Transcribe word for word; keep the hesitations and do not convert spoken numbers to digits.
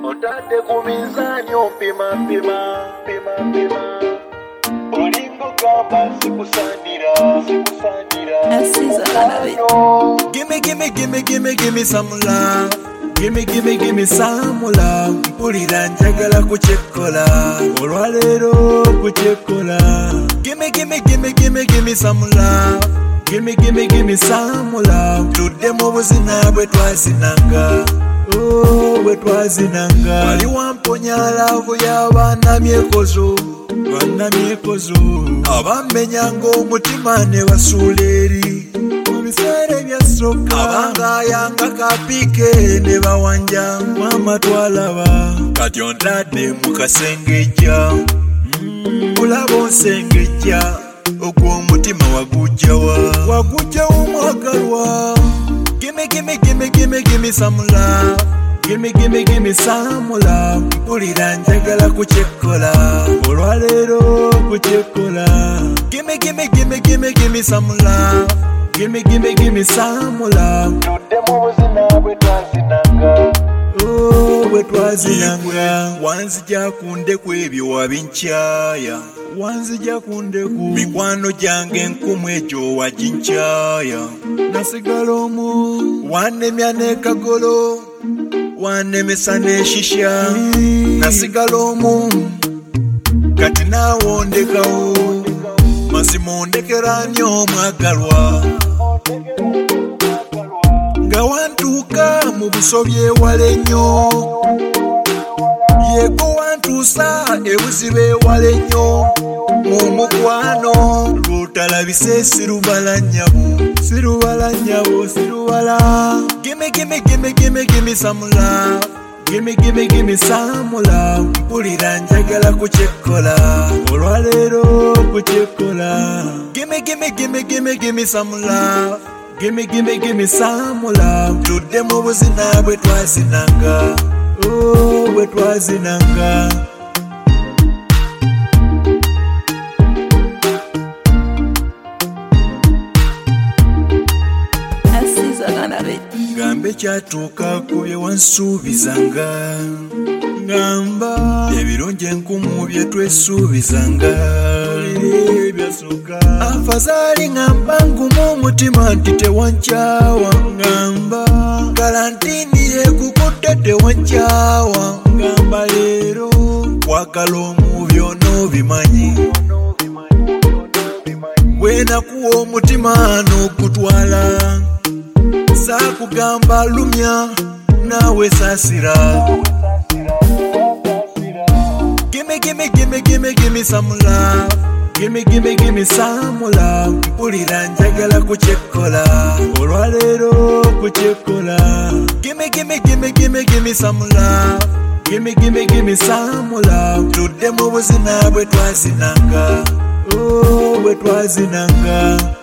Otadde ku minzaani ompima mpima mpima mpima olinga ogamba sikusaanira sikusaanira Gimme, gimme, gimme, gimme, gimme some love. Gimme, gimme, gimme some love. Mpulira njagala kuchekola olwaleero kuchekola. Gimme, gimme, gimme, gimme, gimme some love. Gimme, gimme, gimme some love. Tudde mu buzina bwe twazinanga. Oh, bwe twazinanga. Wali wamponya laavu y'abanamyekozo. Banamyekozo abamenyanga omutima ne basuula eri mu biseera ebyasooka abangayanga kapike ne bawanja mama twalaba kati ontadde mu kasengejja bulaba onsengejja ogw'omutima wagujjawa wagujjawa omwagalwa. Gimme, gimme, gimme, gimme, gimme some love. Gimme, gimme, gimme some love. Mpulira njagala kuchekola olwaleero kuchekola. Gimme, gimme, gimme, gimme, gimme some love. Gimme, gimme, gimme some love. tudde mu buzina bwe twazinanga Oh, bwe twazinanga. Wanzija ku ndeku ebyo wabinkyaya. Wanzija ku ndeku mikwano gyange enkumu egyo waginkyaya. Nasigala omu wanemya n'ekagolo wanemesa n'eshisha. Nasigala omu kati naawondekawo mazima ondekera nnyo omwagalwa nga wantuuka mu busobye ewala ennyo yego wantuusa ebuziba ewala ennyo mu mukwano lw'otalabise sirubala nnyabo sirubala nnyabo sirubala. Gimme, gimme, gimme, gimme, gimme some love. Gimme, gimme, gimme some love. Mpulira njagala kuchekola olwaleero kuchekola. Gimme, gimme, gimme, gimme, gimme some love. Gimme, gimme, gimme some love. Tudde mu buzina bwe twazinanga. Oh, bwe twazinanga. Gambe kyatuuka ku bye wansuubizanga. Ngamba ebirungi enkumu bye twesuubizanga. Byasooka afazaali ngamba ngumu omutima nti tewankyawa. Ngamba galantini yekukudde tewankyawa. Ngamba leero kwagala omu by'onoobimanyi. Bwe nakuwa omutima n'okutwala saakugamba lumya naawe saasira. Gimme, gimme, gimme, gimme, gimme some love. Gimme, gimme, gimme some love. Mpulira njagala kuchekola olwaleero kuchekola. Gimme, gimme, gimme, gimme, gimme some love. Gimme, gimme, gimme some love. Tudde mu buzina bwe twazinanga. Oh, bwe twazinanga.